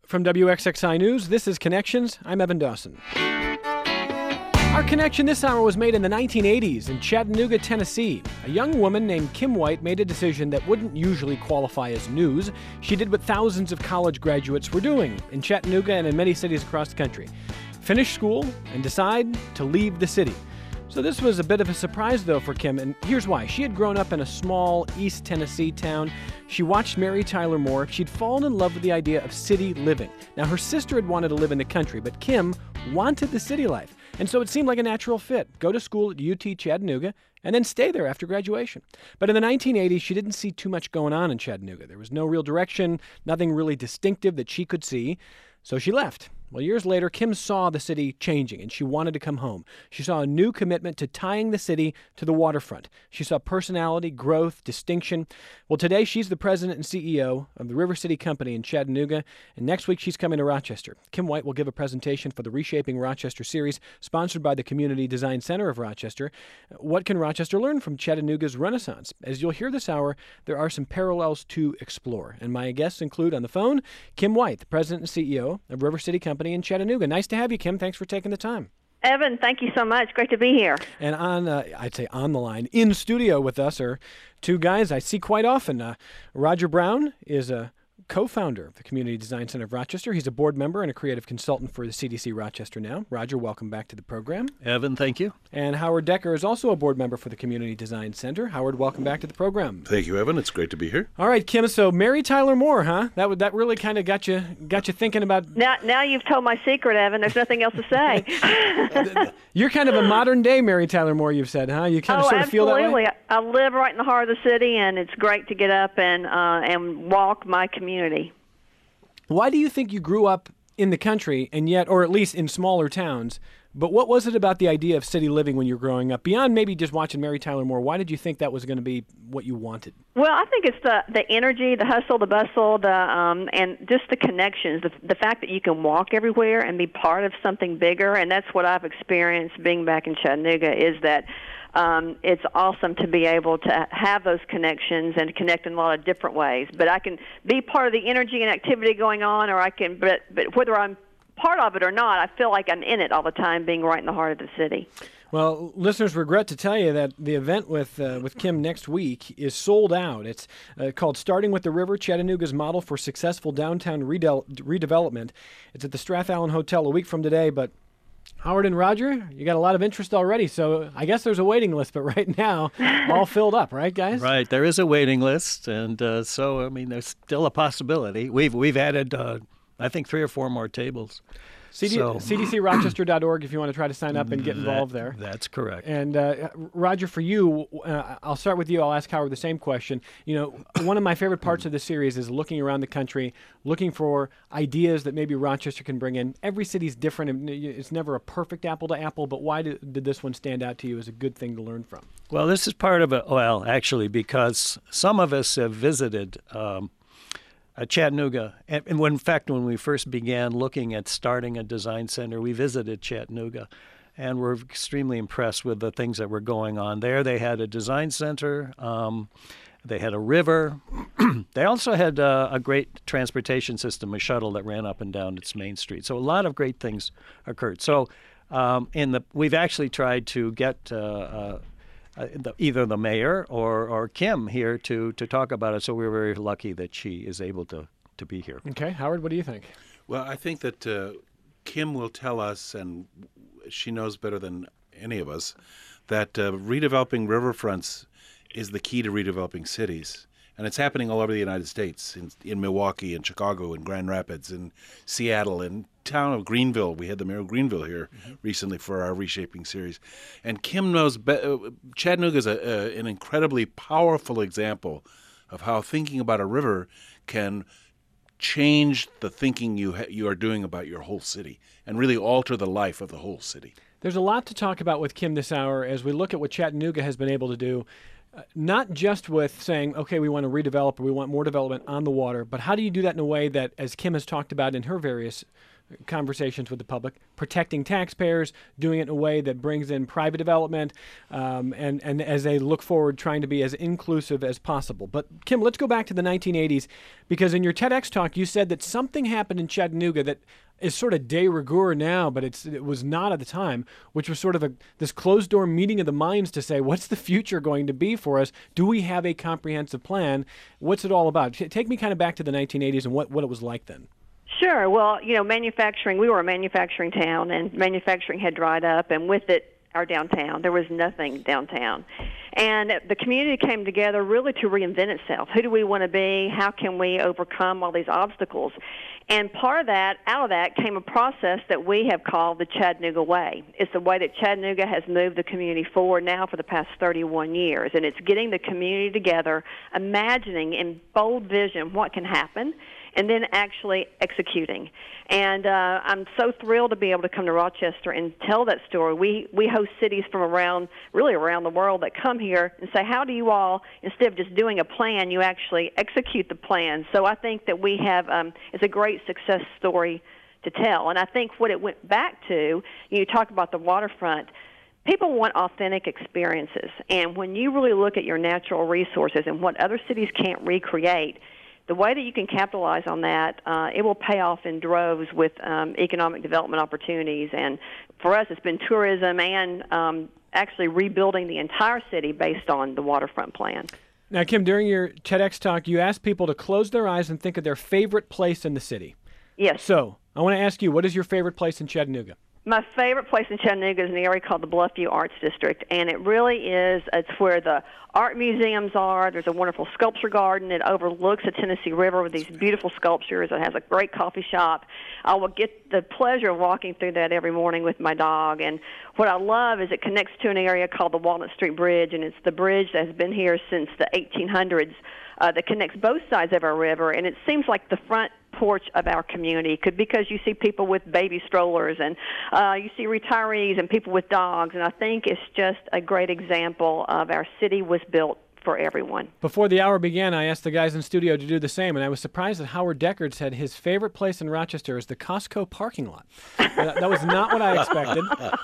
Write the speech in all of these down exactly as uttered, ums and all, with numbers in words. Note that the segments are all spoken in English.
From W X X I News, this is Connections. I'm Evan Dawson. Our connection this hour was made in the nineteen eighties in Chattanooga, Tennessee. A young woman named Kim White made a decision that wouldn't usually qualify as news. She did what thousands of college graduates were doing in Chattanooga and in many cities across the country. Finish school and decide to leave the city. So this was a bit of a surprise, though, for Kim, and here's why. She had grown up in a small East Tennessee town. She watched Mary Tyler Moore. She'd fallen in love with the idea of city living. Now, her sister had wanted to live in the country, but Kim wanted the city life. And so it seemed like a natural fit. Go to school at U T Chattanooga and then stay there after graduation. But in the nineteen eighties, she didn't see too much going on in Chattanooga. There was no real direction, nothing really distinctive that she could see. So she left. Well, years later, Kim saw the city changing, and she wanted to come home. She saw a new commitment to tying the city to the waterfront. She saw personality, growth, distinction. Well, today she's the president and C E O of the River City Company in Chattanooga, and next week she's coming to Rochester. Kim White will give a presentation for the Reshaping Rochester series, sponsored by the Community Design Center of Rochester. What can Rochester learn from Chattanooga's Renaissance? As you'll hear this hour, there are some parallels to explore, and my guests include on the phone, Kim White, the president and C E O of River City Company in Chattanooga. Nice to have you, Kim. Thanks for taking the time. Evan, thank you so much. Great to be here. And on, uh, I'd say on the line, in studio with us are two guys I see quite often. Uh, Roger Brown is a co-founder of the Community Design Center of Rochester. He's a board member and a creative consultant for the C D C Rochester now. Roger, welcome back to the program. Evan, thank you. And Howard Decker is also a board member for the Community Design Center. Howard, welcome back to the program. Thank you, Evan. It's great to be here. All right, Kim. So Mary Tyler Moore, huh? That would that really kind of got you got you thinking about. Now, now you've told my secret, Evan. There's nothing else to say. You're kind of a modern day Mary Tyler Moore, you've said, huh? You kind of oh, sort of feel that way. Absolutely. I live right in the heart of the city, and it's great to get up and uh, and walk my community. Why do you think you grew up in the country and yet, or at least in smaller towns, but what was it about the idea of city living when you were growing up? Beyond maybe just watching Mary Tyler Moore, why did you think that was going to be what you wanted? Well, I think it's the the energy, the hustle, the bustle, the um, and just the connections, the, the fact that you can walk everywhere and be part of something bigger, and that's what I've experienced being back in Chattanooga, is that Um, it's awesome to be able to have those connections and connect in a lot of different ways. But I can be part of the energy and activity going on, or I can, but, but whether I'm part of it or not, I feel like I'm in it all the time, being right in the heart of the city. Well, listeners, regret to tell you that the event with uh, with Kim next week is sold out. It's uh, called Starting with the River, Chattanooga's Model for Successful Downtown Rede- Redevelopment. It's at the Strath Allen Hotel a week from today, but Howard and Roger, you got a lot of interest already, so I guess there's a waiting list, but right now, all filled up, right, guys? Right, there is a waiting list, and uh, so, I mean, there's still a possibility. We've we've added, uh, I think, three or four more tables. C D, so, C D C rochester dot org if you want to try to sign up and get involved that, there. That's correct. And uh, Roger, for you, uh, I'll start with you. I'll ask Howard the same question. You know, one of my favorite parts of the series is looking around the country, looking for ideas that maybe Rochester can bring in. Every city's different, and it's never a perfect apple to apple, but why did, did this one stand out to you as a good thing to learn from? Well, this is part of it, well, actually, because some of us have visited um, Uh, Chattanooga, and, and when, in fact, when we first began looking at starting a design center, we visited Chattanooga, and were extremely impressed with the things that were going on there. They had a design center, um, they had a river, they also had uh, a great transportation system, a shuttle that ran up and down its main street. So a lot of great things occurred. So um, in the we've actually tried to get uh, uh, Uh, the, either the mayor or, or Kim here to, to talk about it, so we're very lucky that she is able to, to be here. Okay, Howard, what do you think? Well, I think that uh, Kim will tell us, and she knows better than any of us, that uh, redeveloping riverfronts is the key to redeveloping cities. And it's happening all over the United States, in, in Milwaukee, in Chicago, in Grand Rapids, in Seattle, in town of Greenville. We had the mayor of Greenville here mm-hmm. recently for our Reshaping series. And Kim knows, be- uh, Chattanooga is a, uh, an incredibly powerful example of how thinking about a river can change the thinking you ha- you are doing about your whole city and really alter the life of the whole city. There's a lot to talk about with Kim this hour as we look at what Chattanooga has been able to do. Uh, not just with saying, okay, we want to redevelop or we want more development on the water, but how do you do that in a way that, as Kim has talked about in her various conversations with the public, protecting taxpayers, doing it in a way that brings in private development, um, and, and as they look forward, trying to be as inclusive as possible. But Kim, let's go back to the nineteen eighties, because in your TEDx talk, you said that something happened in Chattanooga that is sort of de rigueur now, but it's, it was not at the time, which was sort of a, this closed-door meeting of the minds to say, what's the future going to be for us? Do we have a comprehensive plan? What's it all about? Take me kind of back to the nineteen eighties and what, what it was like then. Sure. Well, you know, manufacturing, we were a manufacturing town, and manufacturing had dried up, and with it, our downtown. There was nothing downtown. And the community came together really to reinvent itself. Who do we want to be? How can we overcome all these obstacles? And part of that, out of that, came a process that we have called the Chattanooga Way. It's the way that Chattanooga has moved the community forward now for the past thirty-one years. And it's getting the community together, imagining in bold vision what can happen, and then actually executing. And uh, I'm so thrilled to be able to come to Rochester and tell that story. We we host cities from around, really around the world, that come here and say, how do you all, instead of just doing a plan, you actually execute the plan? So I think that we have, um, it's a great success story to tell. And I think what it went back to, you talk about the waterfront, people want authentic experiences. And when you really look at your natural resources and what other cities can't recreate, the way that you can capitalize on that, uh, it will pay off in droves with um, economic development opportunities. And for us, it's been tourism and um, actually rebuilding the entire city based on the waterfront plan. Now, Kim, during your TEDx talk, you asked people to close their eyes and think of their favorite place in the city. Yes. So I want to ask you, what is your favorite place in Chattanooga? My favorite place in Chattanooga is an area called the Bluffview Arts District, and it really is, it's where the art museums are. There's a wonderful sculpture garden. It overlooks the Tennessee River with these beautiful sculptures. It has a great coffee shop. I will get the pleasure of walking through that every morning with my dog, and what I love is it connects to an area called the Walnut Street Bridge, and it's the bridge that has been here since the eighteen hundreds uh, that connects both sides of our river, and it seems like the front porch of our community, could, because you see people with baby strollers, and uh, you see retirees and people with dogs, and I think it's just a great example of our city was built for everyone. Before the hour began, I asked the guys in studio to do the same, and I was surprised that Howard Deckard said his favorite place in Rochester is the Costco parking lot. that, that was not what I expected.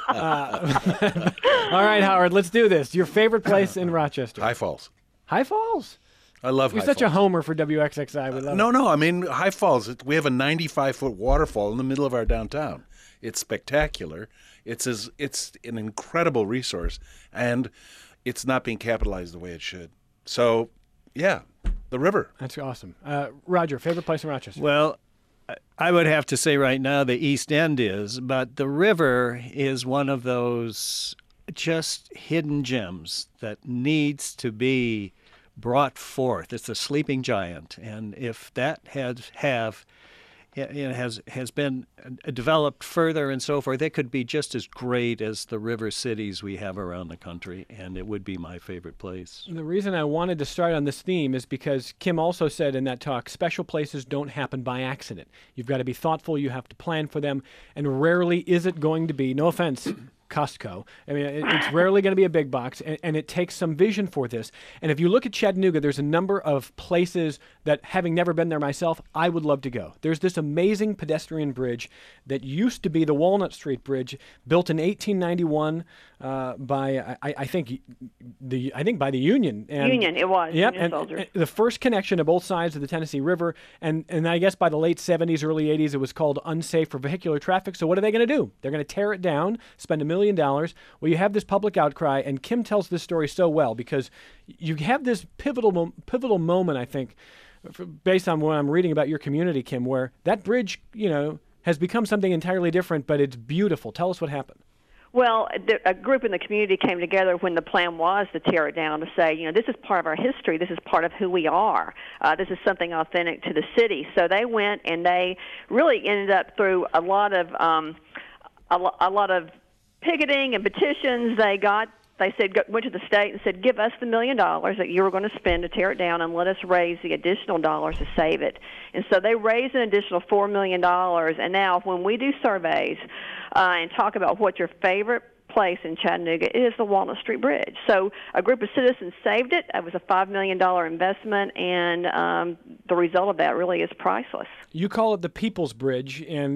Uh, all right, Howard, let's do this. Your favorite place in Rochester? High Falls. High Falls? I love You're High such Falls. a homer for W X X I. We love Uh, no, it. no. I mean, High Falls, it- we have a ninety-five foot waterfall in the middle of our downtown. It's spectacular. It's as, it's an incredible resource, and it's not being capitalized the way it should. So, yeah, the river. That's awesome. Uh, Roger, favorite place in Rochester? Well, I- I would have to say right now the East End is, but the river is one of those just hidden gems that needs to be brought forth. It's a sleeping giant, and if that has have it has has been developed further and so forth, it could be just as great as the river cities we have around the country, and it would be my favorite place. The reason I wanted to start on this theme is because Kim also said in that talk, special places don't happen by accident. You've got to be thoughtful, you have to plan for them, and rarely is it going to be, no offense, Costco. I mean, it, it's rarely going to be a big box, and, and it takes some vision for this. And if you look at Chattanooga, there's a number of places that, having never been there myself, I would love to go. There's this amazing pedestrian bridge that used to be the Walnut Street Bridge, built in eighteen ninety-one uh, by, I, I think, the I think by the Union. And, Union, it was. Yep, Union and, soldiers. and the first connection to both sides of the Tennessee River, and, and I guess by the late seventies, early eighties, it was called unsafe for vehicular traffic. So what are they going to do? They're going to tear it down, spend a million dollars. Well, you have this public outcry, and Kim tells this story so well because you have this pivotal, mo- pivotal moment, I think, f- based on what I'm reading about your community, Kim, where that bridge, you know, has become something entirely different, but it's beautiful. Tell us what happened. Well, the, a group in the community came together when the plan was to tear it down, to say, you know, this is part of our history. This is part of who we are. Uh, this is something authentic to the city. So they went and they really ended up through a lot of um, a, lo- a lot of picketing and petitions. They got. They said, go, went to the state and said, give us the million dollars that you were going to spend to tear it down and let us raise the additional dollars to save it. And so they raised an additional four million dollars. And now when we do surveys uh, and talk about what's your favorite place in Chattanooga, it is the Walnut Street Bridge. So a group of citizens saved it. It was a five million dollars investment, and um, the result of that really is priceless. You call it the People's Bridge, and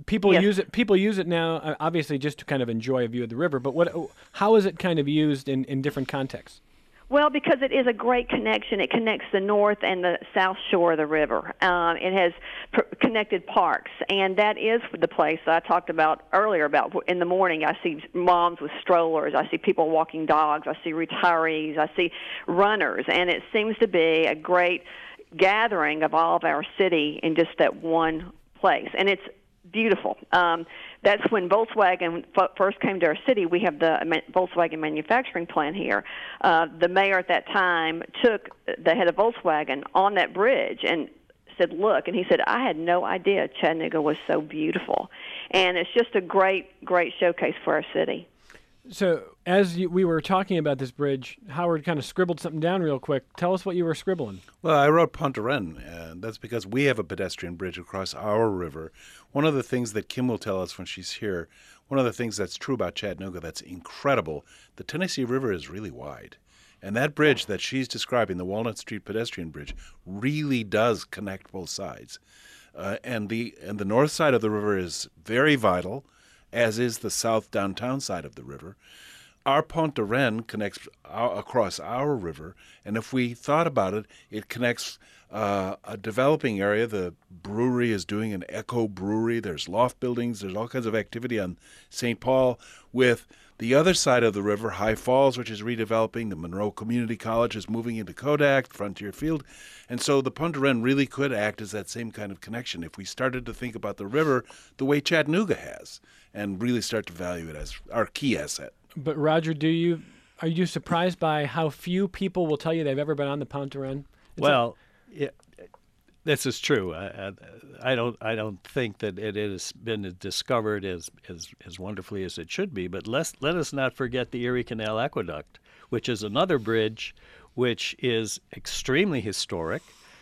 people Yes. use it. People use it now, uh, obviously, just to kind of enjoy a view of the river. But what? How is it kind of used in, in different contexts? Well, because it is a great connection. It connects the north and the south shore of the river. Um, it has pr- connected parks, and that is the place I talked about earlier about in the morning. I see moms with strollers. I see people walking dogs. I see retirees. I see runners, and it seems to be a great gathering of all of our city in just that one place, and it's beautiful. Um, that's when Volkswagen f- first came to our city. We have the ma- Volkswagen manufacturing plant here. Uh, the mayor at that time took the head of Volkswagen on that bridge and said, look, and he said, I had no idea Chattanooga was so beautiful. And it's just a great, great showcase for our city. So as you, we were talking about this bridge, Howard kind of scribbled something down real quick. Tell us what you were scribbling. Well, I wrote Pont de Rennes, and that's because we have a pedestrian bridge across our river. One of the things that Kim will tell us when she's here, one of the things that's true about Chattanooga that's incredible, the Tennessee River is really wide. And that bridge that she's describing, the Walnut Street pedestrian bridge, really does connect both sides. Uh, and the and the north side of the river is very vital, as is the south downtown side of the river. Our Pont de Rennes connects our, across our river, and if we thought about it, it connects uh, a developing area. The brewery is doing an eco brewery. There's loft buildings. There's all kinds of activity on Saint Paul with the other side of the river, High Falls, which is redeveloping. The Monroe Community College is moving into Kodak, Frontier Field. And so the Pont de Rennes really could act as that same kind of connection if we started to think about the river the way Chattanooga has and really start to value it as our key asset. But Roger, do you are you surprised by how few people will tell you they've ever been on the Pont de Rennes? Is Well, yeah, this is true. I, I, I don't. I don't think that it has been discovered as, as as wonderfully as it should be. But let's let us not forget the Erie Canal Aqueduct, which is another bridge, which is extremely historic,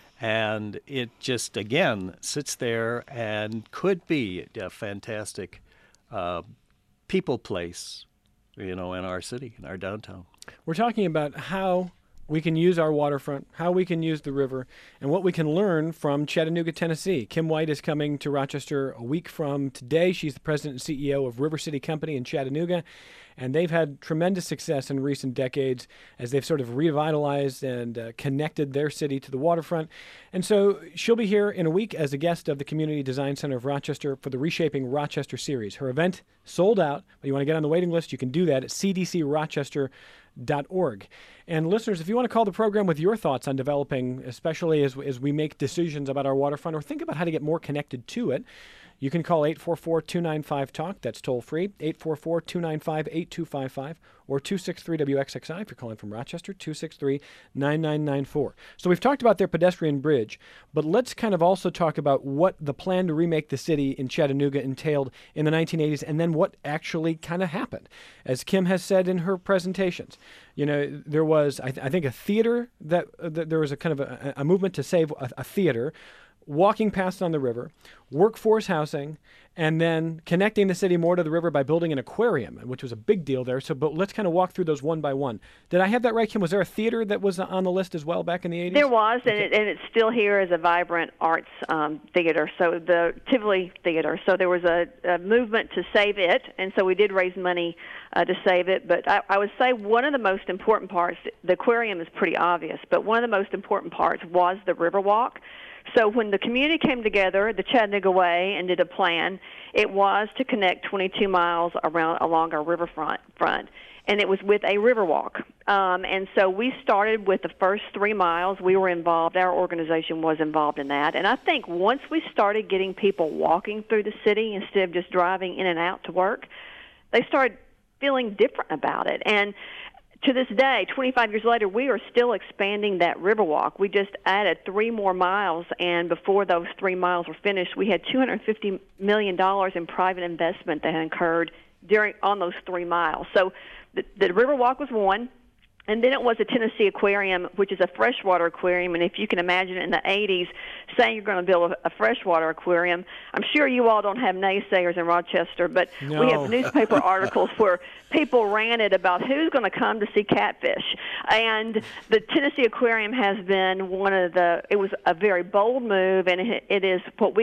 and it just again sits there and could be a fantastic uh, people place, you know, in our city, in our downtown. We're talking about how we can use our waterfront, how we can use the river, and what we can learn from Chattanooga, Tennessee. Kim White is coming to Rochester a week from today. She's the president and C E O of River City Company in Chattanooga, and they've had tremendous success in recent decades as they've sort of revitalized and uh, connected their city to the waterfront. And so she'll be here in a week as a guest of the Community Design Center of Rochester for the Reshaping Rochester series. Her event sold out, but you want to get on the waiting list, you can do that at c d c rochester dot org. And listeners, if you want to call the program with your thoughts on developing, especially as, as we make decisions about our waterfront or think about how to get more connected to it, you can call eight four four, two nine five, talk. That's toll free, eight four four, two nine five, eight two five five, or two six three W X X I if you're calling from Rochester, two six three, nine nine nine four. So we've talked about their pedestrian bridge, but let's kind of also talk about what the plan to remake the city in Chattanooga entailed in the nineteen eighties and then what actually kind of happened. As Kim has said in her presentations, you know, there was, I, th- I think, a theater that, uh, that there was a kind of a, a movement to save a, a theater, walking paths on the river, workforce housing, and then connecting the city more to the river by building an aquarium, which was a big deal there. So, but let's kind of walk through those one by one. Did I have that right, Kim? Was there a theater that was on the list as well back in the eighties? There was, and, it, and it's still here as a vibrant arts um, theater, so the Tivoli Theater. So there was a, a movement to save it, and so we did raise money uh, to save it. But I, I would say one of the most important parts, the aquarium is pretty obvious, but one of the most important parts was the Riverwalk. So when the community came together, the Chattanooga Way, and did a plan, it was to connect twenty-two miles around along our riverfront front, and it was with a Riverwalk. Um, and so we started with the first three miles. We were involved. Our organization was involved in that. And I think once we started getting people walking through the city instead of just driving in and out to work, they started feeling different about it. And to this day, twenty-five years later, we are still expanding that Riverwalk. We just added three more miles, and before those three miles were finished, we had two hundred fifty million dollars in private investment that had incurred during on those three miles. So the, the Riverwalk was one. And then it was a Tennessee Aquarium, which is a freshwater aquarium. And if you can imagine in the eighties saying you're going to build a, a freshwater aquarium, I'm sure you all don't have naysayers in Rochester, but no. we have newspaper articles where people ranted about who's going to come to see catfish. And the Tennessee Aquarium has been one of the, it was a very bold move, and it, it is what we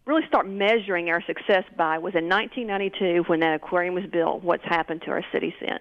really start measuring our success by was in nineteen ninety-two when that aquarium was built. What's happened to our city since?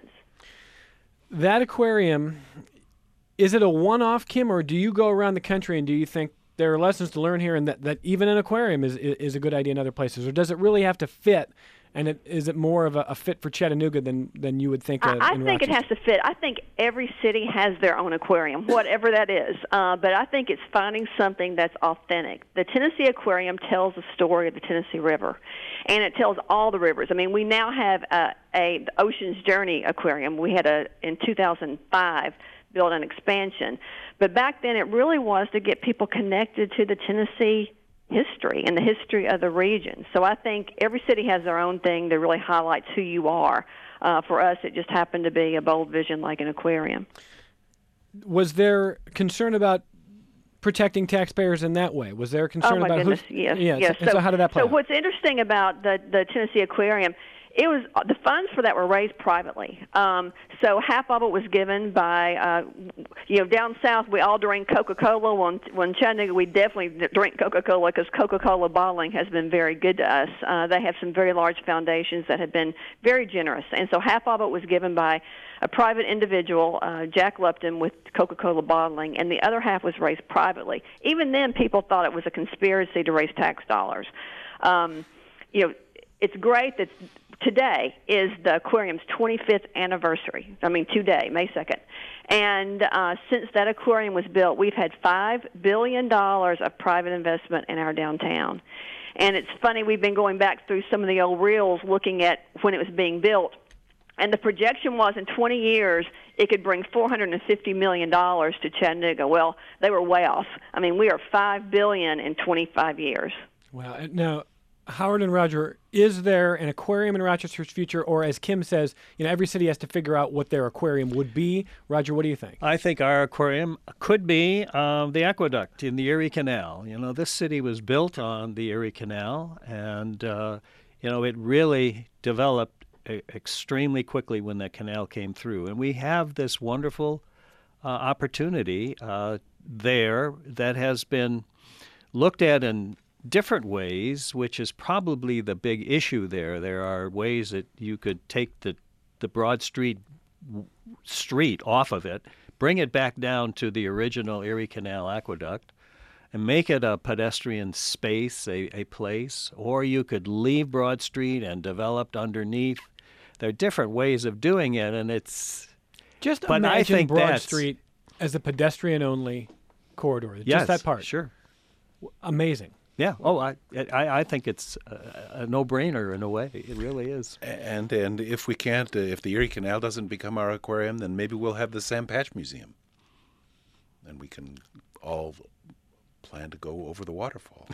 That aquarium, is it a one-off, Kim, or do you go around the country and do you think there are lessons to learn here and that, that even an aquarium is is a good idea in other places? Or does it really have to fit, and it, is it more of a, a fit for Chattanooga than, than you would think uh, I, I in think it Rochester? has to fit. I think every city has their own aquarium, whatever that is. Uh, but I think it's finding something that's authentic. The Tennessee Aquarium tells the story of the Tennessee River, and it tells all the rivers. I mean, we now have a, a the Ocean's Journey Aquarium. We had a, in two thousand five, built an expansion. But back then it really was to get people connected to the Tennessee history and the history of the region. So I think every city has their own thing that really highlights who you are. Uh, for us, it just happened to be a Bold Vision like an aquarium. Was there concern about protecting taxpayers in that way? Was there concern oh my about goodness, who? yes, Yeah. yes. So, So, so how did that play So out? what's interesting about the the Tennessee Aquarium, it was the funds for that were raised privately. Um, so half of it was given by, uh, you know, down south we all drink Coca-Cola. When when Chattanooga we definitely drink Coca-Cola because Coca-Cola bottling has been very good to us. Uh, they have some very large foundations that have been very generous, and so half of it was given by a private individual, uh, Jack Lupton, with Coca-Cola bottling, and the other half was raised privately. Even then, people thought it was a conspiracy to raise tax dollars. Um, you know, it's great that today is the aquarium's twenty-fifth anniversary. I mean, today, May second. And uh, since that aquarium was built, we've had five billion dollars of private investment in our downtown. And it's funny, we've been going back through some of the old reels looking at when it was being built. And the projection was in twenty years, it could bring four hundred fifty million dollars to Chattanooga. Well, they were way off. I mean, we are five billion dollars in twenty-five years. Wow. And now, Howard and Roger, is there an aquarium in Rochester's future, or as Kim says, you know, every city has to figure out what their aquarium would be? Roger, what do you think? I think our aquarium could be um, the aqueduct in the Erie Canal. You know, this city was built on the Erie Canal, and, uh, you know, it really developed a- extremely quickly when that canal came through. And we have this wonderful uh, opportunity uh, there that has been looked at in different ways, which is probably the big issue there. There are ways that you could take the the Broad Street street off of it, bring it back down to the original Erie Canal Aqueduct, and make it a pedestrian space, a, a place. Or you could leave Broad Street and develop underneath. There are different ways of doing it, and it's Just but I imagine think Broad that's- Street as a pedestrian-only corridor. Just yes, that part. Sure. Amazing. Yeah. Oh, I I, I think it's a, a no-brainer in a way. It really is. And and if we can't, uh, if the Erie Canal doesn't become our aquarium, then maybe we'll have the Sam Patch Museum, and we can all plan to go over the waterfall.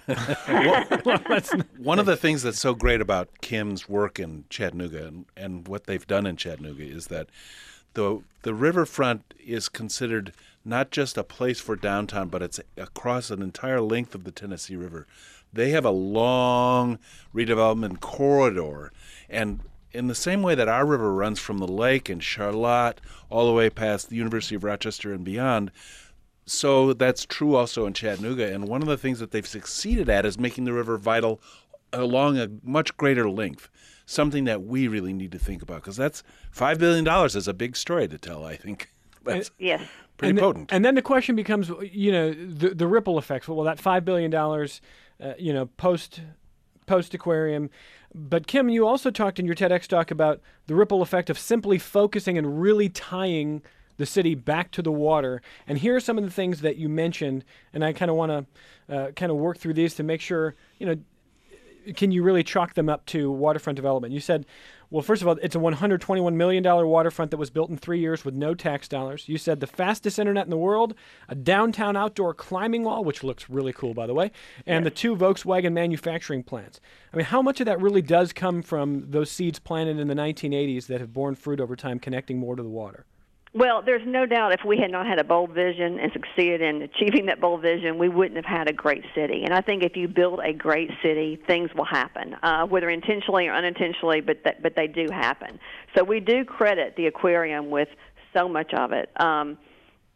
One of the things that's so great about Kim's work in Chattanooga and, and what they've done in Chattanooga is that the the riverfront is considered not just a place for downtown, but it's across an entire length of the Tennessee River. They have a long redevelopment corridor, and in the same way that our river runs from the lake in Charlotte all the way past the University of Rochester and beyond, so that's true also in Chattanooga. And one of the things that they've succeeded at is making the river vital along a much greater length, something that we really need to think about, because that's five billion dollars is a big story to tell, I think. That's Yes. pretty and potent. The, and then the question becomes, you know, the the ripple effects. Well, that five billion dollars, uh, you know, post post aquarium. But Kim, you also talked in your TEDx talk about the ripple effect of simply focusing and really tying the city back to the water. And here are some of the things that you mentioned, and I kind of want to uh, kind of work through these to make sure, you know, can you really chalk them up to waterfront development? You said, well, first of all, it's a one hundred twenty-one million dollars waterfront that was built in three years with no tax dollars. You said the fastest internet in the world, a downtown outdoor climbing wall, which looks really cool, by the way, and Yes. the two Volkswagen manufacturing plants. I mean, how much of that really does come from those seeds planted in the nineteen eighties that have borne fruit over time, connecting more to the water? Well, there's no doubt if we had not had a bold vision and succeeded in achieving that bold vision, we wouldn't have had a great city. And I think if you build a great city, things will happen, uh, whether intentionally or unintentionally, but that, but they do happen. So we do credit the aquarium with so much of it. Um,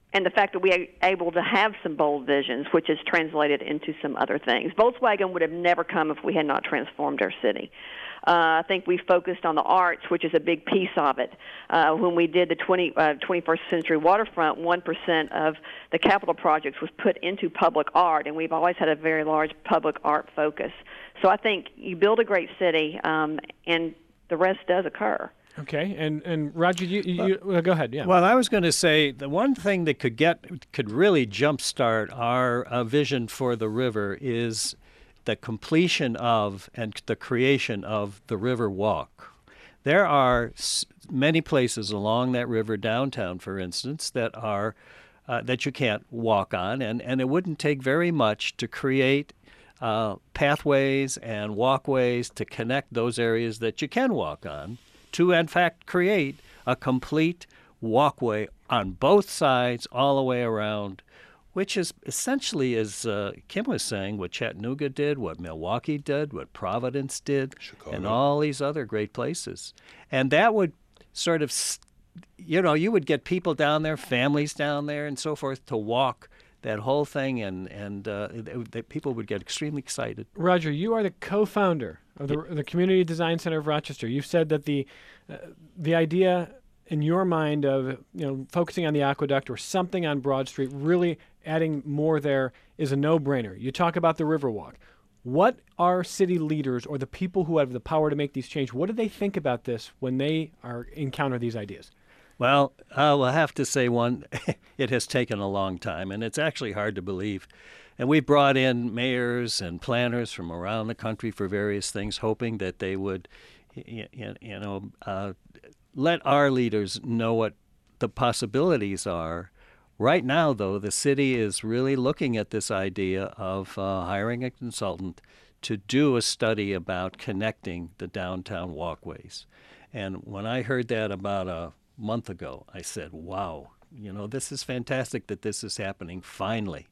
and the fact that we are able to have some bold visions, which is translated into some other things. Volkswagen would have never come if we had not transformed our city. Uh, I think we focused on the arts, which is a big piece of it. Uh, when we did the twenty, uh, twenty-first century waterfront, one percent of the capital projects was put into public art, and we've always had a very large public art focus. So I think you build a great city, um, and the rest does occur. Okay, and and Roger, you, you, you well, go ahead. Yeah. Well, I was going to say the one thing that could get could really jumpstart our uh, vision for the river is the completion of and the creation of the River Walk. There are s- many places along that river, downtown, for instance, that are uh, that you can't walk on, and, and it wouldn't take very much to create uh, pathways and walkways to connect those areas that you can walk on to, in fact, create a complete walkway on both sides all the way around, which is essentially, as uh, Kim was saying, what Chattanooga did, what Milwaukee did, what Providence did, Chicago. And all these other great places. And that would sort of, you know, you would get people down there, families down there and so forth, to walk that whole thing, and, and uh, that people would get extremely excited. Roger, you are the co-founder of the, the Community Design Center of Rochester. You've said that the uh, the idea in your mind of you know focusing on the aqueduct or something on Broad Street, really adding more there, is a no-brainer. You talk about the Riverwalk. What are city leaders or the people who have the power to make these changes, what do they think about this when they are encounter these ideas? Well, I will have to say one, it has taken a long time, and it's actually hard to believe. And we brought in mayors and planners from around the country for various things, hoping that they would, you know, uh, let our leaders know what the possibilities are. Right now, though, the city is really looking at this idea of uh, hiring a consultant to do a study about connecting the downtown walkways. And when I heard that about a month ago, I said, wow, you know, this is fantastic that this is happening finally.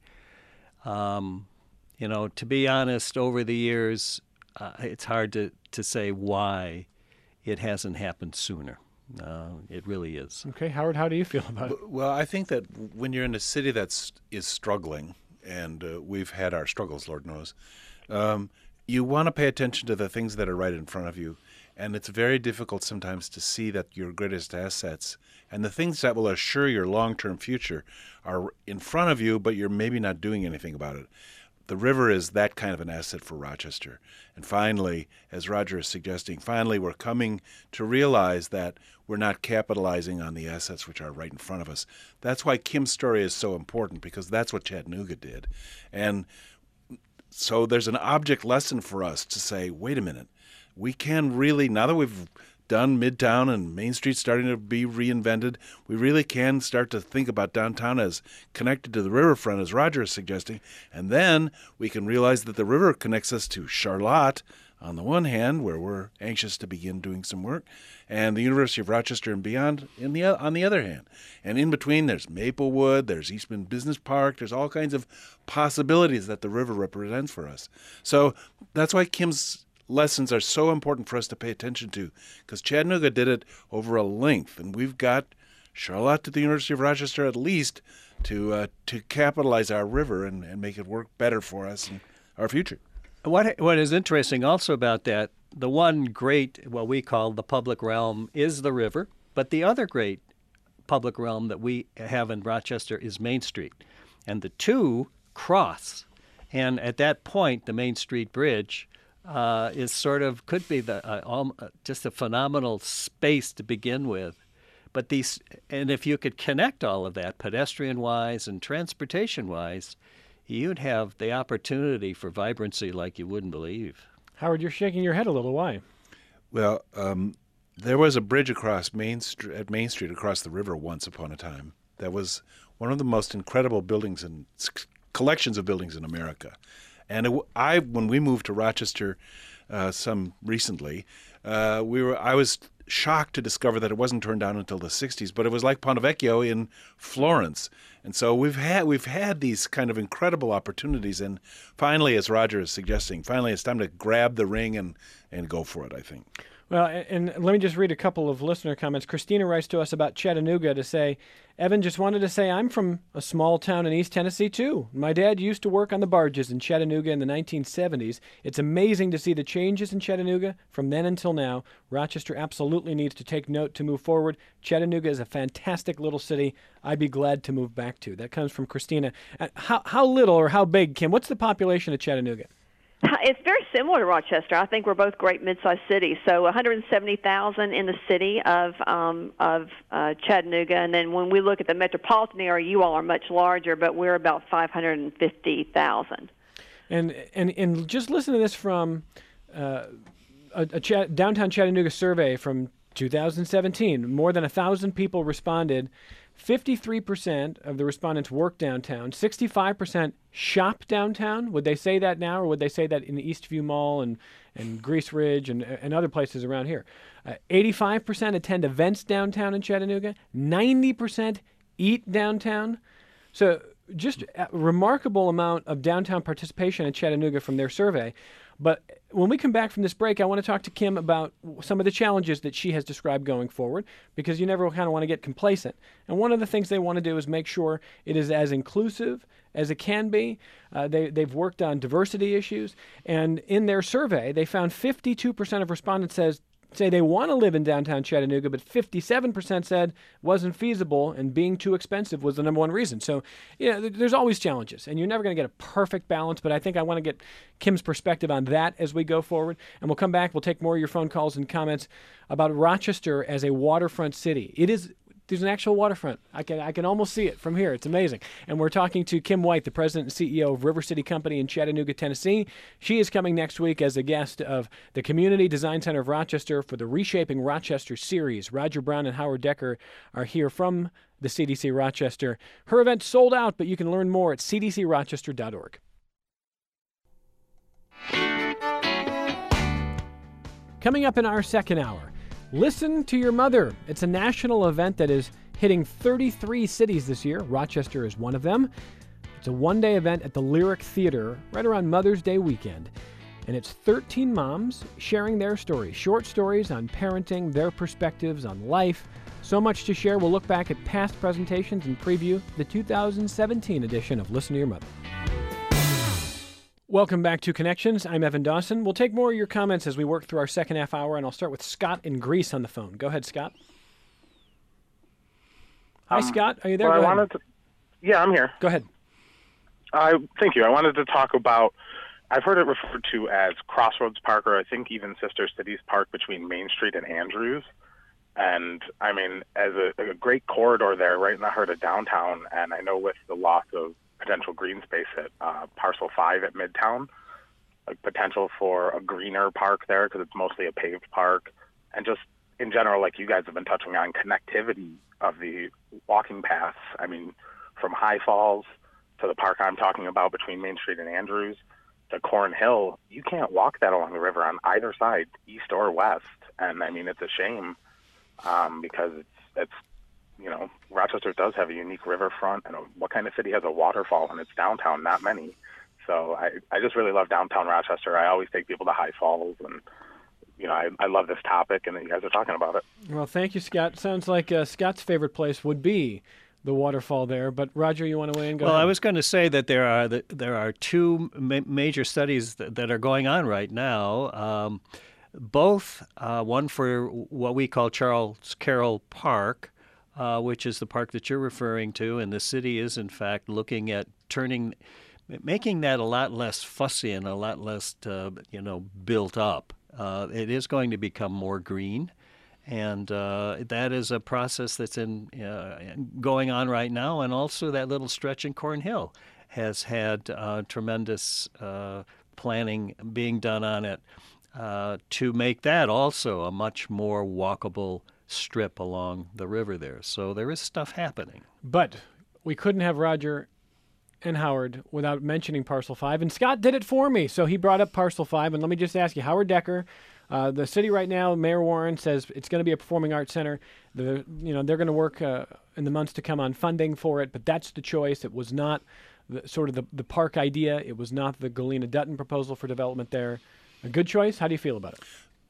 Um, you know, to be honest, over the years, uh, it's hard to, to say why it hasn't happened sooner. Uh, it really is. Okay, Howard, how do you feel about it? Well, I think that when you're in a city that's is struggling, and uh, we've had our struggles, Lord knows, um, you want to pay attention to the things that are right in front of you. And it's very difficult sometimes to see that your greatest assets and the things that will assure your long-term future are in front of you, but you're maybe not doing anything about it. The river is that kind of an asset for Rochester. And finally, as Roger is suggesting, finally we're coming to realize that we're not capitalizing on the assets which are right in front of us. That's why Kim's story is so important, because that's what Chattanooga did. And so there's an object lesson for us to say, wait a minute, we can really, now that we've done Midtown and Main Street starting to be reinvented, we really can start to think about downtown as connected to the riverfront, as Roger is suggesting. And then we can realize that the river connects us to Charlotte on the one hand, where we're anxious to begin doing some work, and the University of Rochester and beyond in the, on the other hand. And in between, there's Maplewood, there's Eastman Business Park, there's all kinds of possibilities that the river represents for us. So that's why Kim's lessons are so important for us to pay attention to, because Chattanooga did it over a length, and we've got Charlotte at the University of Rochester at least to uh, to capitalize our river and, and make it work better for us and our future. What What is interesting also about that, the one great, what we call the public realm, is the river, but the other great public realm that we have in Rochester is Main Street, and the two cross. And at that point, the Main Street Bridge Uh, is sort of could be the uh, um, uh, just a phenomenal space to begin with, but these and if you could connect all of that pedestrian-wise and transportation-wise, you'd have the opportunity for vibrancy like you wouldn't believe. Howard, you're shaking your head a little. Why? Well, um, there was a bridge across Main Street at Main Street across the river once upon a time. That was one of the most incredible buildings and collections of buildings in America. And it, I, when we moved to Rochester, uh, some recently, uh, we were. I was shocked to discover that it wasn't torn down until the sixties. But it was like Ponte Vecchio in Florence, and so we've had we've had these kind of incredible opportunities. And finally, as Roger is suggesting, finally it's time to grab the ring and and go for it, I think. Well, and and let me just read a couple of listener comments. Christina writes to us about Chattanooga to say, Evan, just wanted to say I'm from a small town in East Tennessee, too. My dad used to work on the barges in Chattanooga in the nineteen seventies. It's amazing to see the changes in Chattanooga from then until now. Rochester absolutely needs to take note to move forward. Chattanooga is a fantastic little city I'd be glad to move back to. That comes from Christina. Uh, How, how little or how big, Kim? What's the population of Chattanooga? It's very similar to Rochester. I think we're both great mid-sized cities. So one hundred seventy thousand in the city of um, of uh, Chattanooga, and then when we look at the metropolitan area, you all are much larger, but we're about five hundred fifty thousand. And and and just listen to this from uh, a, a Ch- downtown Chattanooga survey from two thousand seventeen. More than a thousand people responded. fifty-three percent of the respondents work downtown. sixty-five percent shop downtown. Would they say that now, or would they say that in the Eastview Mall and, and Grease Ridge and, and other places around here? Uh, eighty-five percent attend events downtown in Chattanooga. ninety percent eat downtown. So just a remarkable amount of downtown participation in Chattanooga from their survey. But when we come back from this break, I want to talk to Kim about some of the challenges that she has described going forward, because you never kind of want to get complacent. And one of the things they want to do is make sure it is as inclusive as it can be. Uh, they, they've worked on diversity issues. And in their survey, they found fifty-two percent of respondents says say they want to live in downtown Chattanooga, but fifty-seven percent said wasn't feasible and being too expensive was the number one reason. So, you know, there's always challenges, and you're never going to get a perfect balance, but I think I want to get Kim's perspective on that as we go forward. And we'll come back. We'll take more of your phone calls and comments about Rochester as a waterfront city. It is... There's an actual waterfront. I can I can almost see it from here. It's amazing. And we're talking to Kim White, the president and C E O of River City Company in Chattanooga, Tennessee. She is coming next week as a guest of the Community Design Center of Rochester for the Reshaping Rochester series. Roger Brown and Howard Decker are here from the C D C Rochester. Her event sold out, but you can learn more at c d c rochester dot org. Coming up in our second hour, Listen to Your Mother. It's a national event that is hitting thirty-three cities this year. Rochester is one of them. It's a one-day event at the Lyric Theater right around Mother's Day weekend. And it's thirteen moms sharing their stories, short stories on parenting, their perspectives on life. So much to share. We'll look back at past presentations and preview the two thousand seventeen edition of Listen to Your Mother. Welcome back to Connections. I'm Evan Dawson. We'll take more of your comments as we work through our second half hour, and I'll start with Scott in Greece on the phone. Go ahead, Scott. Hi, um, Scott. Are you there? Well, Go I ahead. wanted to, yeah, I'm here. Go ahead. I thank you. I wanted to talk about, I've heard it referred to as Crossroads Park, or I think even Sister Cities Park between Main Street and Andrews. And, I mean, as a, a great corridor there right in the heart of downtown, and I know with the loss of potential green space at uh, Parcel five at Midtown, like potential for a greener park there because it's mostly a paved park, and just in general, like you guys have been touching on, connectivity of the walking paths. I mean, from High Falls to the park I'm talking about between Main Street and Andrews to Corn Hill, you can't walk that along the river on either side, east or west. And I mean, it's a shame um, because it's it's you know, Rochester does have a unique riverfront, and a, what kind of city has a waterfall in its downtown? Not many. So I, I just really love downtown Rochester. I always take people to High Falls, and, you know, I, I love this topic, and that you guys are talking about it. Well, thank you, Scott. Sounds like uh, Scott's favorite place would be the waterfall there. But, Roger, you want to weigh in? Go well, ahead. I was going to say that there are the, there are two ma- major studies that, that are going on right now. Um, both, uh, one for what we call Charles Carroll Park, Uh, which is the park that you're referring to, and the city is, in fact, looking at turning, making that a lot less fussy and a lot less, uh, you know, built up. Uh, it is going to become more green, and uh, that is a process that's in uh, going on right now. And also, that little stretch in Corn Hill has had uh, tremendous uh, planning being done on it uh, to make that also a much more walkable strip along the river there. So there is stuff happening. But we couldn't have Roger and Howard without mentioning Parcel five. And Scott did it for me. So he brought up Parcel five. And let me just ask you, Howard Decker, uh, the city right now, Mayor Warren says it's going to be a performing arts center. The, you know, they're going to work uh, in the months to come on funding for it. But that's the choice. It was not the, sort of the, the park idea. It was not the Galena Dutton proposal for development there. A good choice? How do you feel about it?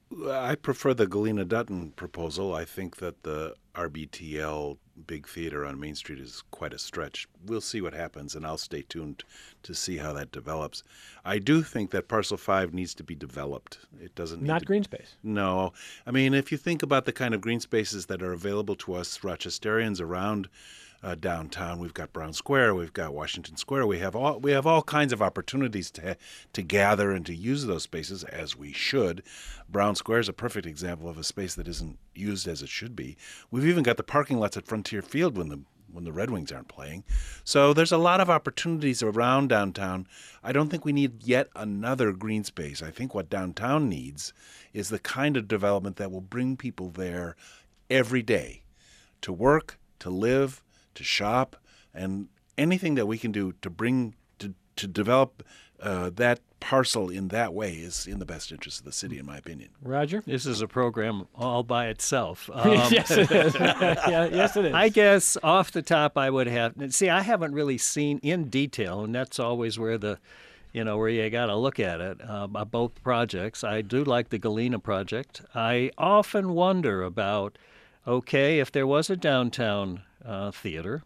I prefer the Galena Dutton proposal. I think that the R B T L big theater on Main Street is quite a stretch. We'll see what happens, and I'll stay tuned to see how that develops. I do think that Parcel five needs to be developed. It doesn't need Not to, green space. No. I mean, if you think about the kind of green spaces that are available to us Rochesterians around Uh, downtown, we've got Brown Square, we've got Washington Square. We have all we have all kinds of opportunities to to gather and to use those spaces, as we should. Brown Square is a perfect example of a space that isn't used as it should be. We've even got the parking lots at Frontier Field when the when the Red Wings aren't playing. So there's a lot of opportunities around downtown. I don't think we need yet another green space. I think what downtown needs is the kind of development that will bring people there every day to work, to live, to shop, and anything that we can do to bring to to develop uh, that parcel in that way is in the best interest of the city, in my opinion. Roger? This is a program all by itself. Um, yes, it is. yeah, yes, it is. I guess off the top, I would have. See, I haven't really seen in detail, and that's always where the, you know, where you got to look at it. Uh, both projects. I do like the Galena project. I often wonder about, okay, if there was a downtown uh, theater,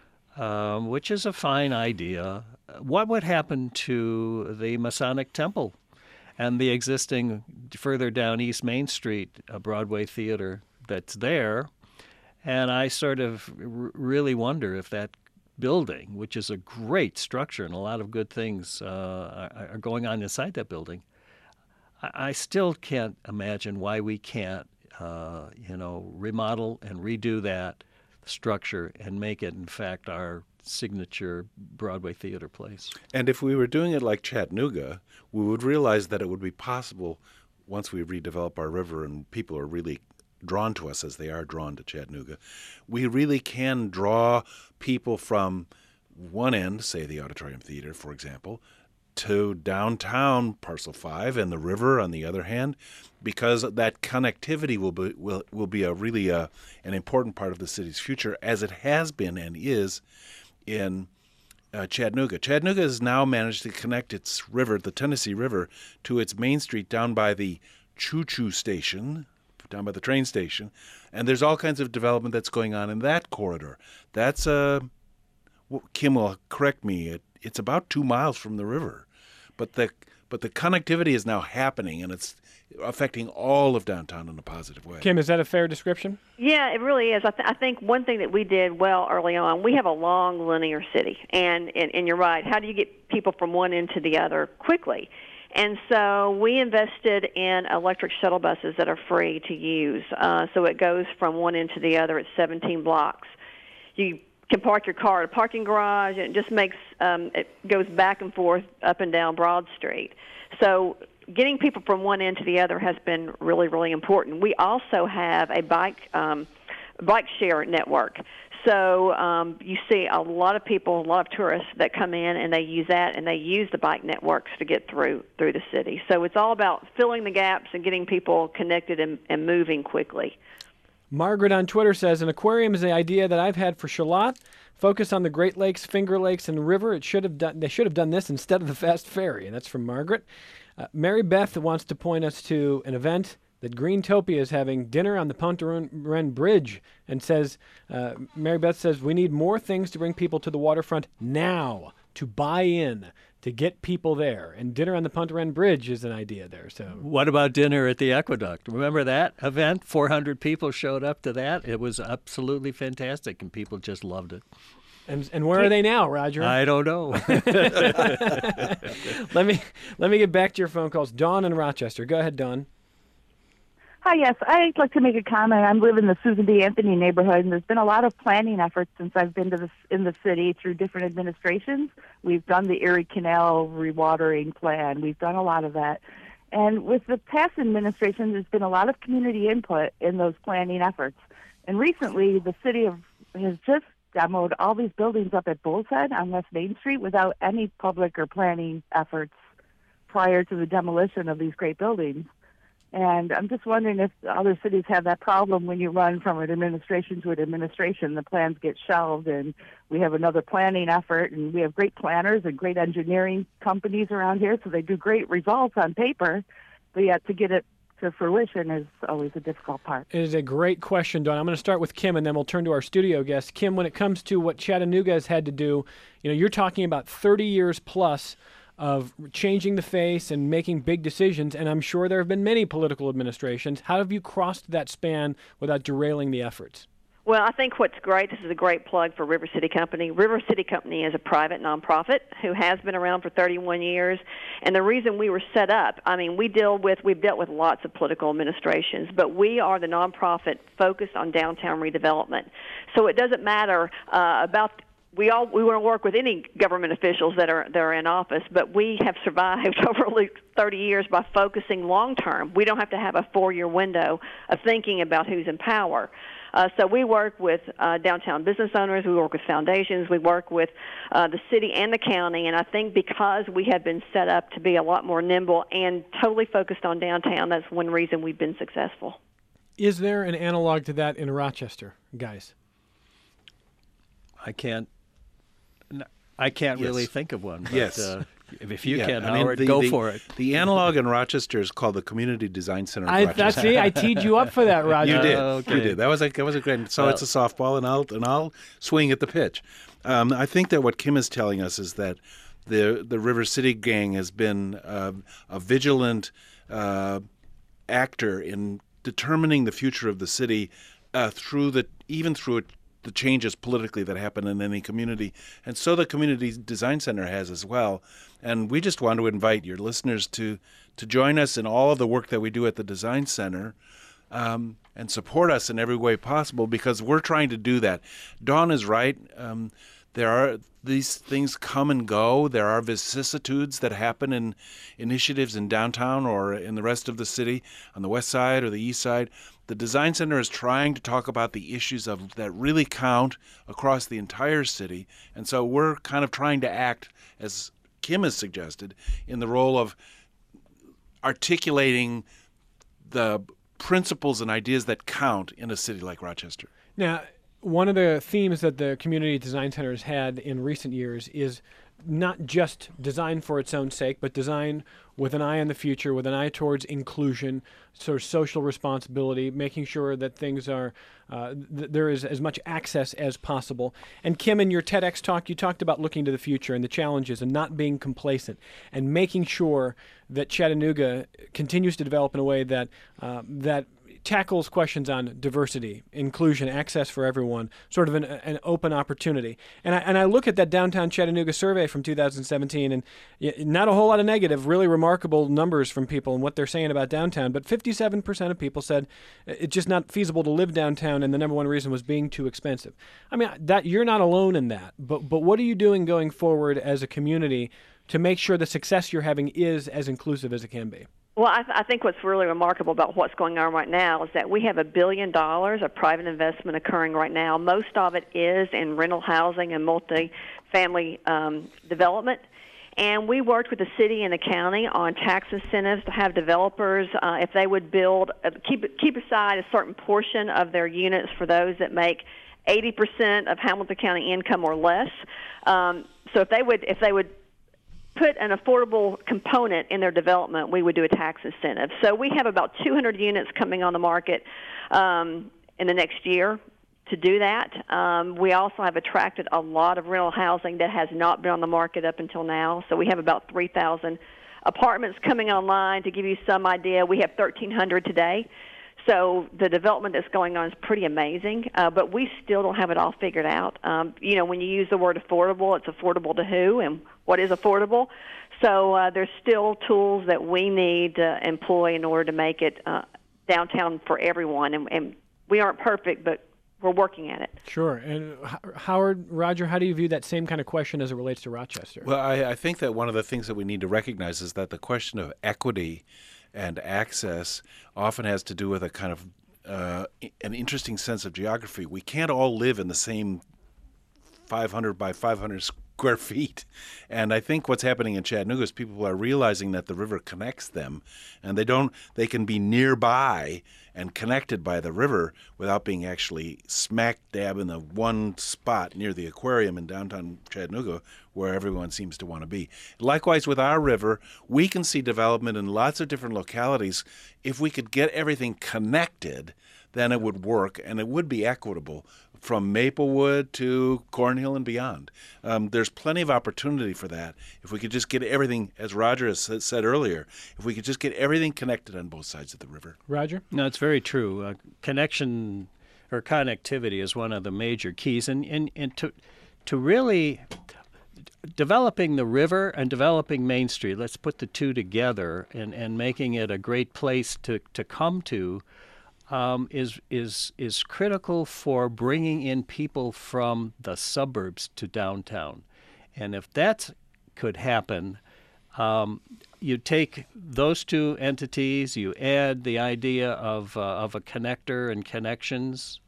um, which is a fine idea, what would happen to the Masonic Temple and the existing further down East Main Street uh, Broadway theater that's there? And I sort of r- really wonder if that building, which is a great structure and a lot of good things uh, are, are going on inside that building, I, I still can't imagine why we can't, uh, you know, remodel and redo that structure and make it, in fact, our signature Broadway theater place. And if we were doing it like Chattanooga, we would realize that it would be possible once we redevelop our river and people are really drawn to us as they are drawn to Chattanooga. We really can draw people from one end, say the Auditorium Theater, for example, to downtown Parcel five and the river on the other hand, because that connectivity will be will, will be a really a, an important part of the city's future, as it has been and is in uh, Chattanooga. Chattanooga has now managed to connect its river, the Tennessee River, to its main street down by the choo-choo station, down by the train station, and there's all kinds of development that's going on in that corridor. That's, uh, Kim will correct me, it, it's about two miles from the river. But the but the connectivity is now happening, and it's affecting all of downtown in a positive way. Kim, is that a fair description? Yeah, it really is. I, th- I think one thing that we did well early on, we have a long linear city, and, and, and you're right. How do you get people from one end to the other quickly? And so we invested in electric shuttle buses that are free to use. Uh, so it goes from one end to the other. It's seventeen blocks. You can park your car at a parking garage, and it just makes um, it goes back and forth up and down Broad Street. So getting people from one end to the other has been really, really important. We also have a bike um, bike share network. So um, you see a lot of people, a lot of tourists that come in and they use that, and they use the bike networks to get through through the city. So it's all about filling the gaps and getting people connected and, and moving quickly. Margaret on Twitter says, an aquarium is the idea that I've had for Charlotte. Focus on the Great Lakes, Finger Lakes, and river. It should have done. They should have done this instead of the fast ferry. And that's from Margaret. Uh, Mary Beth wants to point us to an event that Greentopia is having, dinner on the Ponte-Ren Bridge, and says, uh, Mary Beth says, we need more things to bring people to the waterfront now, to buy in, to get people there. And dinner on the Ponte-Ren Bridge is an idea there. So, what about dinner at the Aqueduct? Remember that event? four hundred people showed up to that. It was absolutely fantastic, and people just loved it. And, and where are they now, Roger? I don't know. let me let me get back to your phone calls. Dawn in Rochester. Go ahead, Dawn. Hi, yes. I'd like to make a comment. I live in the Susan B. Anthony neighborhood, and there's been a lot of planning efforts since I've been to the, in the city through different administrations. We've done the Erie Canal rewatering plan. We've done a lot of that. And with the past administration, there's been a lot of community input in those planning efforts. And recently, the city of, has just demoed all these buildings up at Bull's Head on West Main Street without any public or planning efforts prior to the demolition of these great buildings. And I'm just wondering if other cities have that problem when you run from an administration to an administration. The plans get shelved, and we have another planning effort, and we have great planners and great engineering companies around here, so they do great results on paper, but yet to get it to fruition is always a difficult part. It is a great question, Dawn. I'm going to start with Kim, and then we'll turn to our studio guest. Kim, when it comes to what Chattanooga has had to do, you know, you're talking about thirty years plus of changing the face and making big decisions, and I'm sure there have been many political administrations. How have you crossed that span without derailing the efforts? Well, I think what's great, this is a great plug for River City Company. River City Company is a private nonprofit who has been around for thirty-one years. And the reason we were set up, I mean, we deal with, we've dealt with lots of political administrations, but we are the nonprofit focused on downtown redevelopment. So it doesn't matter uh, about We all we want to work with any government officials that are that are in office, but we have survived over at least thirty years by focusing long term. We don't have to have a four-year window of thinking about who's in power. Uh, so we work with uh, downtown business owners, we work with foundations, we work with uh, the city and the county, and I think because we have been set up to be a lot more nimble and totally focused on downtown, that's one reason we've been successful. Is there an analog to that in Rochester, guys? I can't. I can't Yes. really think of one. But, Yes. Uh, if you Yeah, can, I mean, Howard, the- go the- for it. The analog in Rochester is called the Community Design Center of I, Rochester. that's see, I teed you up for that, Roger. You did. Oh, okay. You did. That was a that was a great. So Well- it's a softball, and I'll and I'll swing at the pitch. Um, I think that what Kim is telling us is that the the River City gang has been uh, a vigilant uh, actor in determining the future of the city uh, through the even through it. the changes politically that happen in any community. And so the Community Design Center has as well. And we just want to invite your listeners to to join us in all of the work that we do at the Design Center um, and support us in every way possible, because we're trying to do that. Dawn is right. Um, there are these things come and go. There are vicissitudes that happen in initiatives in downtown or in the rest of the city, on the west side or the east side. The Design Center is trying to talk about the issues of that really count across the entire city. And so we're kind of trying to act, as Kim has suggested, in the role of articulating the principles and ideas that count in a city like Rochester. Now, one of the themes that the Community Design Center has had in recent years is not just design for its own sake, but design with an eye on the future, with an eye towards inclusion, sort of social responsibility, making sure that things are, uh, th- there is as much access as possible. And Kim, in your TEDx talk, you talked about looking to the future and the challenges and not being complacent and making sure that Chattanooga continues to develop in a way that uh, that tackles questions on diversity, inclusion, access for everyone, sort of an, an open opportunity. And I, and I look at that Downtown Chattanooga survey from two thousand seventeen, and not a whole lot of negative, really remarkable numbers from people and what they're saying about downtown. But fifty-seven percent of people said it's just not feasible to live downtown, and the number one reason was being too expensive. I mean, that you're not alone in that. But but what are you doing going forward as a community to make sure the success you're having is as inclusive as it can be? Well, I, th- I think what's really remarkable about what's going on right now is that we have a billion dollars of private investment occurring right now. Most of it is in rental housing and multi-family um, development. And we worked with the city and the county on tax incentives to have developers, uh, if they would build, uh, keep keep aside a certain portion of their units for those that make eighty percent of Hamilton County income or less. Um, so if they would, if they would. put an affordable component in their development, we would do a tax incentive. So we have about two hundred units coming on the market um, in the next year to do that. Um, we also have attracted a lot of rental housing that has not been on the market up until now. So we have about three thousand apartments coming online. To give you some idea, we have thirteen hundred today. So the development that's going on is pretty amazing, uh, but we still don't have it all figured out. Um, you know, when you use the word affordable, it's affordable to who and what is affordable. So uh, there's still tools that we need to employ in order to make it uh, downtown for everyone. And, and we aren't perfect, but we're working at it. Sure. And H- Howard, Roger, how do you view that same kind of question as it relates to Rochester? Well, I, I think that one of the things that we need to recognize is that the question of equity and access often has to do with a kind of uh, an interesting sense of geography. We can't all live in the same five hundred by five hundred square feet. And I think what's happening in Chattanooga is people are realizing that the river connects them, and they don't. They can be nearby and connected by the river without being actually smack dab in the one spot near the aquarium in downtown Chattanooga where everyone seems to want to be. Likewise with our river, we can see development in lots of different localities. If we could get everything connected, then it would work, and it would be equitable from Maplewood to Cornhill and beyond. Um, there's plenty of opportunity for that. If we could just get everything, as Roger has said earlier, if we could just get everything connected on both sides of the river. Roger? No, it's very true. Uh, connection or connectivity is one of the major keys. And, and, and to, to really developing the river and developing Main Street, let's put the two together and, and making it a great place to, to come to, Um, is is is critical for bringing in people from the suburbs to downtown, and if that could happen, um, you take those two entities, you add the idea of uh, of a connector and connections,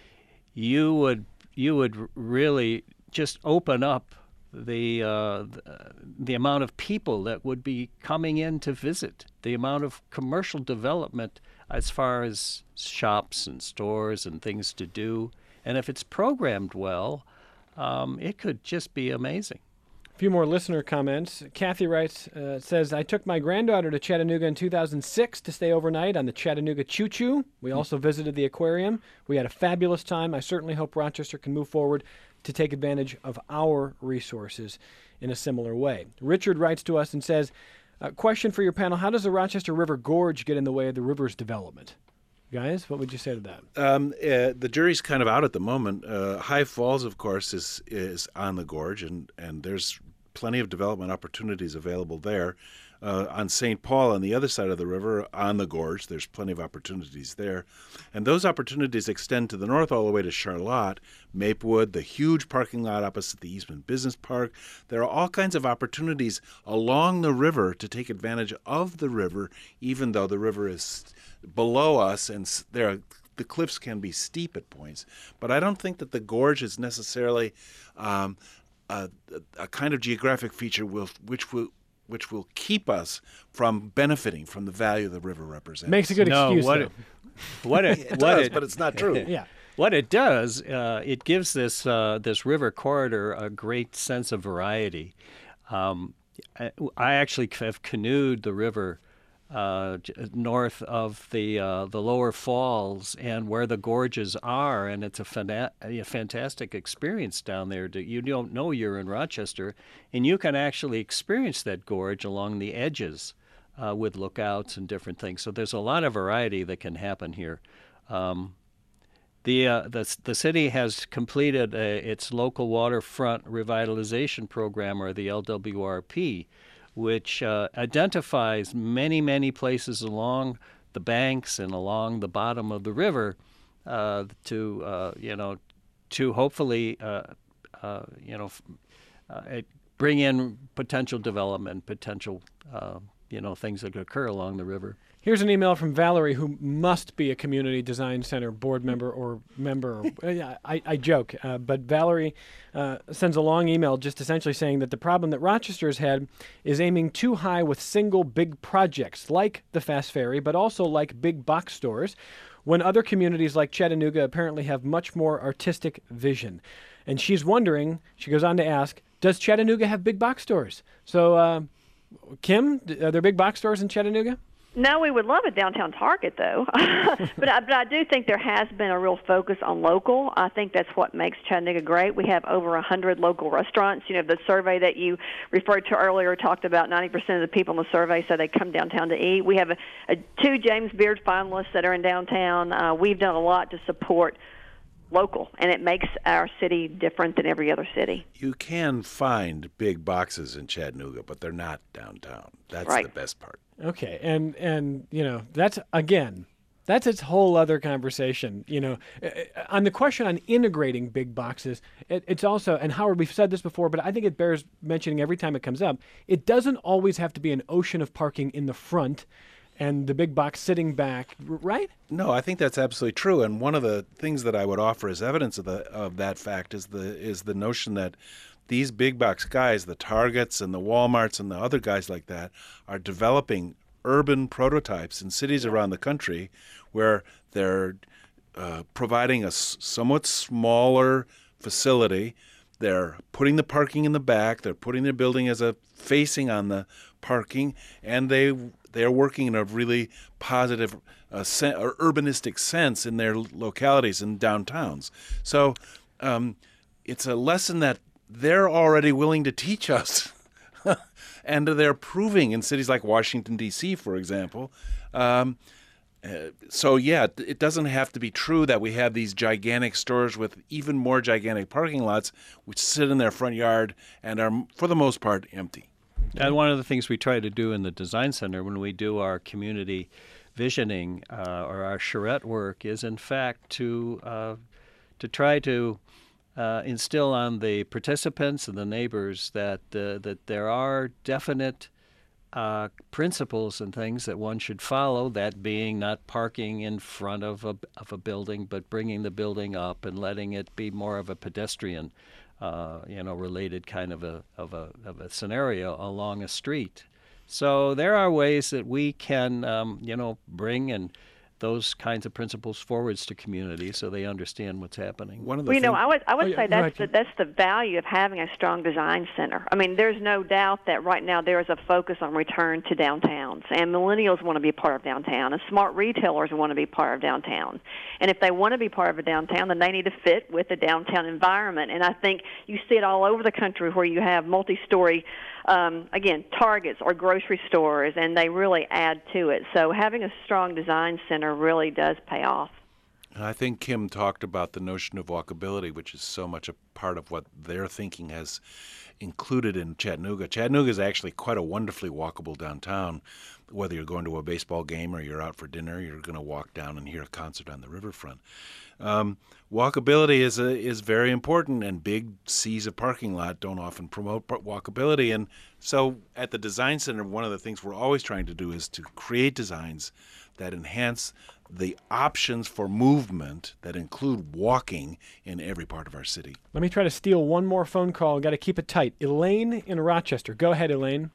you would you would really just open up the uh, the, the amount of people that would be coming in to visit, the amount of commercial development as far as shops and stores and things to do. And if it's programmed well, um, it could just be amazing. A few more listener comments. Kathy writes, uh, says, I took my granddaughter to Chattanooga in two thousand six to stay overnight on the Chattanooga Choo Choo. We also visited the aquarium. We had a fabulous time. I certainly hope Rochester can move forward to take advantage of our resources in a similar way. Richard writes to us and says, Uh, question for your panel. How does the Rochester River Gorge get in the way of the river's development? Guys, what would you say to that? Um, uh, the jury's kind of out at the moment. Uh, High Falls, of course, is is on the gorge, and, and there's plenty of development opportunities available there. Uh, on Saint Paul, on the other side of the river, on the gorge, there's plenty of opportunities there. And those opportunities extend to the north all the way to Charlotte, Maplewood, the huge parking lot opposite the Eastman Business Park. There are all kinds of opportunities along the river to take advantage of the river, even though the river is below us and there are, the cliffs can be steep at points. But I don't think that the gorge is necessarily um, a, a kind of geographic feature will, which will which will keep us from benefiting from the value the river represents. Makes a good no, excuse, what though. It, what it, it what does, it, but it's not true. Yeah. What it does, uh, it gives this uh, this river corridor a great sense of variety. Um, I, I actually have canoed the river uh, north of the uh, the lower falls and where the gorges are, and it's a, fana- a fantastic experience down there. To, you don't know you're in Rochester, and you can actually experience that gorge along the edges uh, with lookouts and different things. So there's a lot of variety that can happen here. Um, The, uh, the the city has completed a, its local waterfront revitalization program, or the L W R P, which uh, identifies many, many places along the banks and along the bottom of the river uh, to, uh, you know, to hopefully, uh, uh, you know, uh, bring in potential development, potential, uh, you know, things that could occur along the river. Here's an email from Valerie, who must be a Community Design Center board member or member. Or, I, I joke, uh, but Valerie uh, sends a long email just essentially saying that the problem that Rochester has had is aiming too high with single big projects like the Fast Ferry, but also like big box stores, when other communities like Chattanooga apparently have much more artistic vision. And she's wondering, she goes on to ask, does Chattanooga have big box stores? So, uh, Kim, are there big box stores in Chattanooga? No, we would love a downtown Target, though. but, I, but I do think there has been a real focus on local. I think that's what makes Chattanooga great. We have over one hundred local restaurants. You know, the survey that you referred to earlier talked about ninety percent of the people in the survey say they come downtown to eat. We have a, a, two James Beard finalists that are in downtown. Uh, we've done a lot to support local, and it makes our city different than every other city. You can find big boxes in Chattanooga, but they're not downtown. That's Right. the best part. Okay, and and you know that's again, that's its whole other conversation. You know, Uh, on the question on integrating big boxes, it, it's also, and Howard, we've said this before, but I think it bears mentioning every time it comes up. It doesn't always have to be an ocean of parking in the front, and the big box sitting back, r- right? No, I think that's absolutely true. And one of the things that I would offer as evidence of the of that fact is the is the notion that these big box guys, the Targets and the Walmarts and the other guys like that, are developing urban prototypes in cities around the country where they're uh, providing a s- somewhat smaller facility. They're putting the parking in the back. They're putting their building as a facing on the parking, and they they're working in a really positive uh, sen- or urbanistic sense in their localities and downtowns. So um, it's a lesson that they're already willing to teach us, and they're proving in cities like Washington, D C, for example. Um, Uh, so, yeah, it doesn't have to be true that we have these gigantic stores with even more gigantic parking lots which sit in their front yard and are, for the most part, empty. And one of the things we try to do in the Design Center when we do our community visioning uh, or our charrette work is, in fact, to uh, to try to uh, instill on the participants and the neighbors that uh, that there are definite Uh, principles and things that one should follow, that being not parking in front of a, of a building, but bringing the building up and letting it be more of a pedestrian, uh, you know, related kind of a, of a of a scenario along a street. So there are ways that we can, um, you know, bring and those kinds of principles forwards to communities so they understand what's happening. One of the Well, you know, thing- I would I would Oh, yeah, say go that's ahead, the, that's the value of having a strong design center. I mean, there's no doubt that right now there is a focus on return to downtowns, and millennials want to be a part of downtown, and smart retailers want to be part of downtown. And if they want to be part of a downtown, then they need to fit with the downtown environment. And I think you see it all over the country where you have multi-story, um, again, Targets or grocery stores, and they really add to it. So having a strong design center really does pay off. And I think Kim talked about the notion of walkability, which is so much a part of what their thinking has included in Chattanooga. Chattanooga is actually quite a wonderfully walkable downtown. Whether you're going to a baseball game or you're out for dinner, you're going to walk down and hear a concert on the riverfront. Um, walkability is a, is very important, and big seas of parking lot don't often promote walkability. And so at the Design Center, one of the things we're always trying to do is to create designs that enhance the options for movement that include walking in every part of our city. Let me try to steal one more phone call. Got to keep it tight. Elaine in Rochester. Go ahead, Elaine.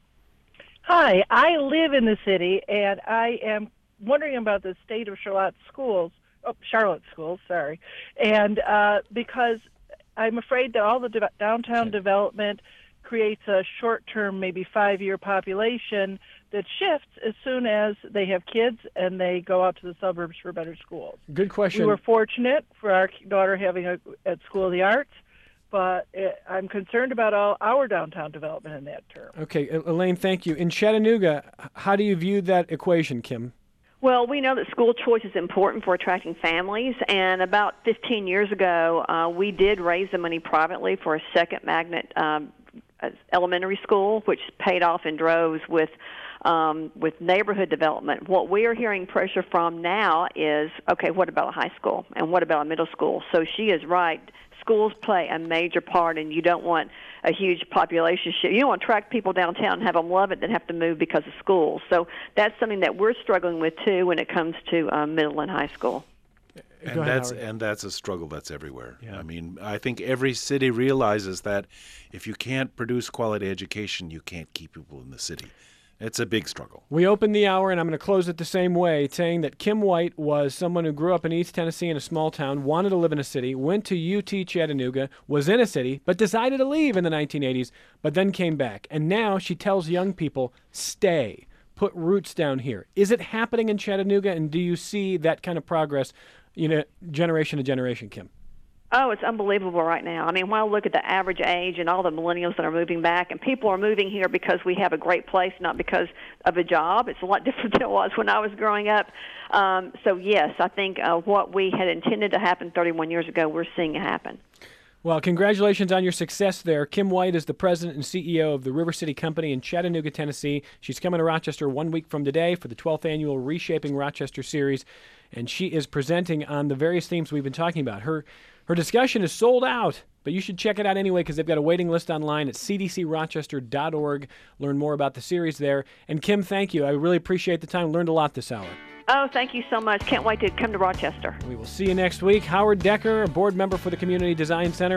Hi, I live in the city, and I am wondering about the state of Charlotte schools. Oh, Charlotte schools, sorry. And uh, because I'm afraid that all the de- downtown development creates a short-term, maybe five-year population that shifts as soon as they have kids and they go out to the suburbs for better schools. Good question. We were fortunate for our daughter having a at School of the Arts, but it, I'm concerned about all our downtown development in that term. Okay, Elaine, thank you. In Chattanooga, how do you view that equation, Kim? Well, we know that school choice is important for attracting families, and about fifteen years ago, uh, we did raise the money privately for a second magnet um, elementary school, which paid off in droves with um, with neighborhood development. What we are hearing pressure from now is, okay, what about a high school, and what about a middle school? So she is right. Schools play a major part, and you don't want a huge population shift. You don't want to attract people downtown and have them love it, then have to move because of schools. So that's something that we're struggling with, too, when it comes to um, middle and high school. And Go ahead, that's Howard. and that's a struggle that's everywhere. Yeah. I mean, I think every city realizes that if you can't produce quality education, you can't keep people in the city. It's a big struggle. We opened the hour, and I'm going to close it the same way, saying that Kim White was someone who grew up in East Tennessee in a small town, wanted to live in a city, went to U T Chattanooga, was in a city, but decided to leave in the nineteen eighties, but then came back. And now she tells young people, stay, put roots down here. Is it happening in Chattanooga, and do you see that kind of progress, you know, generation to generation, Kim? Oh, it's unbelievable right now. I mean, when I look at the average age and all the millennials that are moving back, and people are moving here because we have a great place, not because of a job. It's a lot different than it was when I was growing up. Um, so, yes, I think uh, what we had intended to happen thirty-one years ago, we're seeing it happen. Well, congratulations on your success there. Kim White is the president and C E O of the River City Company in Chattanooga, Tennessee. She's coming to Rochester one week from today for the twelfth annual Reshaping Rochester series, and she is presenting on the various themes we've been talking about. Her her discussion is sold out, but you should check it out anyway because they've got a waiting list online at c d c rochester dot org. Learn more about the series there. And Kim, thank you. I really appreciate the time. Learned a lot this hour. Oh, thank you so much. Can't wait to come to Rochester. We will see you next week. Howard Decker, a board member for the Community Design Center,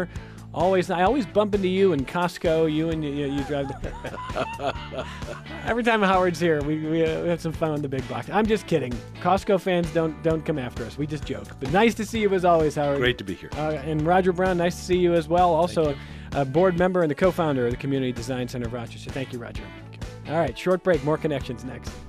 Always, I always bump into you in Costco. You and you, you drive. Every time Howard's here, we, we, uh, we have some fun on the big box. I'm just kidding. Costco fans, don't don't come after us. We just joke. But nice to see you as always, Howard. Great to be here. Uh, and Roger Brown, nice to see you as well. Also, a board member and the co-founder of the Community Design Center of Rochester. Thank you, Roger. All right, short break. More Connections next.